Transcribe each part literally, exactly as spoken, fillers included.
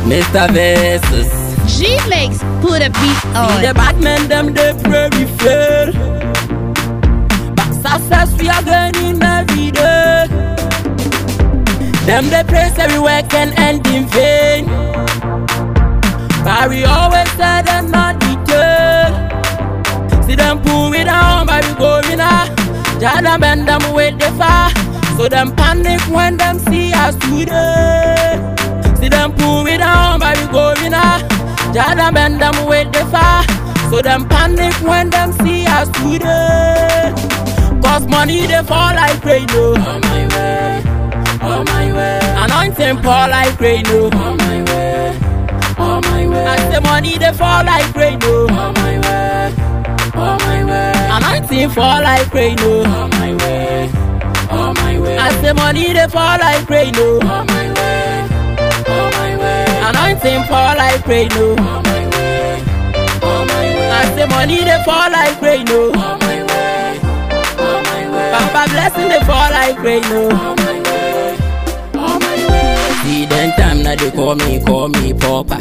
Mister Versus. G-Mix, put a beat See on. the bad men, them they pray we fail, but success we are gaining every day. Them they pray say we work can end in vain, but we always say them not detail. See them pull me down, but we go winner. Jada bend them with the fire, so them panic when them see us today. See them pull me down, but we go winner. Jada bend them with the fire, so them panic when them see us today. Cause money they fall like rain, no. On my way, on my way. Anointing fall like rain, no. On my way, on my way. I say money they fall like rain, no. On my way, on my way. Anointing fall like rain, no. On my way, on my way. I say money they fall like rain, no. On my way, on my way. Anointing fall like rain, no. On my way, on my way. I say money they fall like rain, no. On my way, on my way. Papa blessing they fall like rain, no. On my way, on my way. See them time now they call me, call me Papa.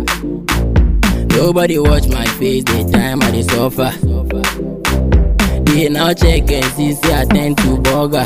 Nobody watch my face, the time I they suffer. They now check and see, say I tend to burger.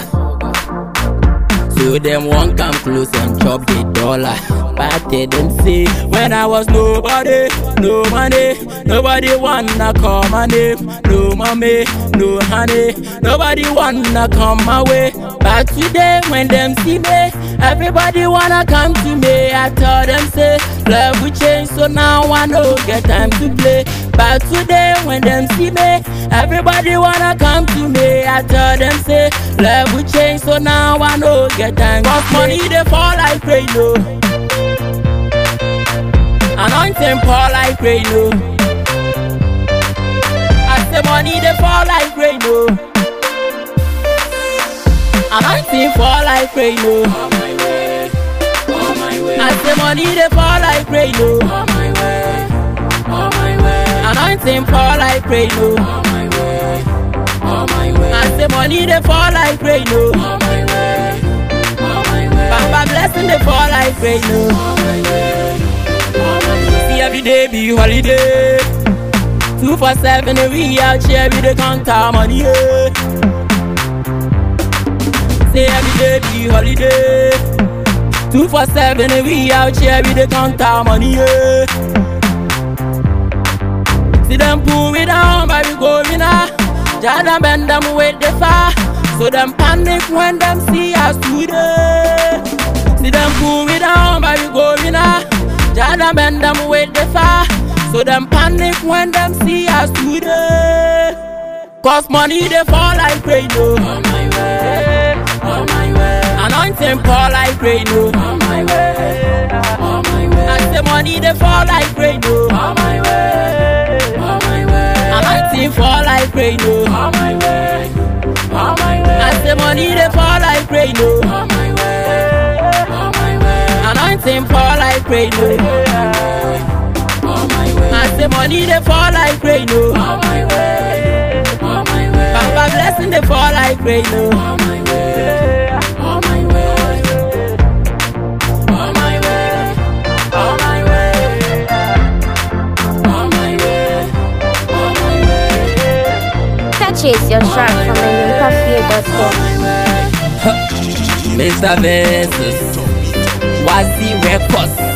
So them won't come close and chop the dollar. But they them say, when I was nobody, no money, nobody wanna call my name. No mommy, no honey, nobody wanna come my way. But today when them see me, everybody wanna come to me. I tell them say, love will change, so now I know get time to play. But today when them see me, everybody wanna come to me. I tell them say, love will change, so now I know get time to play. Cause money they fall like rain, no. Anointing fall like rain, no. I say money they fall like rain, no. Anointing fall like rain, no. On my way, on my way. I say money they fall like rain, no. On my way, on my way. Anointing fall like rain, no. On my way, on my way. I say money they fall like rain, no. On my way, on my way. Papa blessing they fall like rain, no. On my way, on my way. See every day be holiday. Two for seven we out here we dey count our money, yeah. Say every day be holiday. Two for seven we out here we dey count our money, yeah. See them pull me down, but we go winner. Jada bend them with the fire, so them panic when them see us today. See them pull me down, but we go winner. Jada bend them with the fire, so them panic when them see us today. Cause money they fall like rain, no. On my way, on my way. Anointing fall like rain, no. On my way, on my way. I say money they fall like rain, no. On my way, on my way. Anointing fall like rain, no. On my way, on my way. I say money they fall like rain, no. On my way, on my way. Anointing fall like rain, no. On my way. I say money they fall like rain, no. On my way, on my way. Papa blessing they fall like rain, no. On my way, on my way. On my way, on my way. On my way, on my way. Purchase your track from enyimpa dot com. Mister Versus, Wazi Records.